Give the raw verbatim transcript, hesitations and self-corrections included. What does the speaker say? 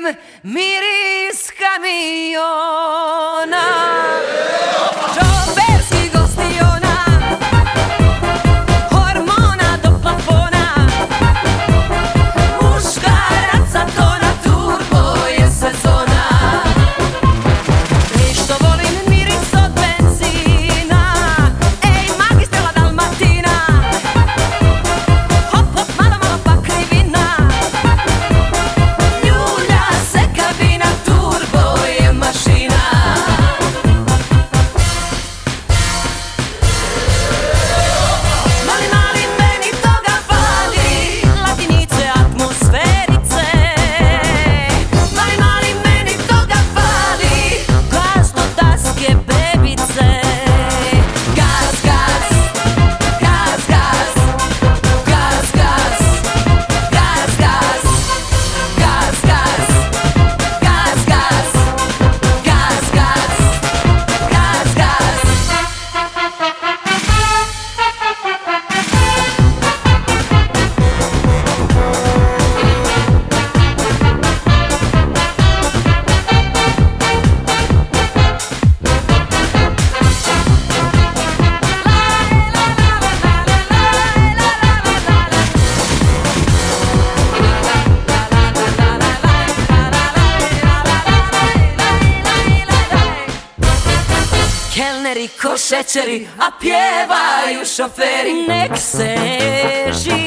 miris kamiona. Čoperskih gostiona, hormona do plafona, muškaraca tona, turbo je sezona. I što volim miris od benzina, ej magistrala Dalmatina, hop hop malo malo pa krivina, ljulja se kabina, turbo je mašina. Mali, mali, meni toga fali, latinice, atmosferice. Mali, mali, meni toga fali, glas do daske bebice. Gas, gas, gas, gas, gas, gas, gas, gas, gas, gas, gas, gas, gas, gas, gas, gas. Kelneri ko šećeri, a pjevaju šoferi. Nek se živi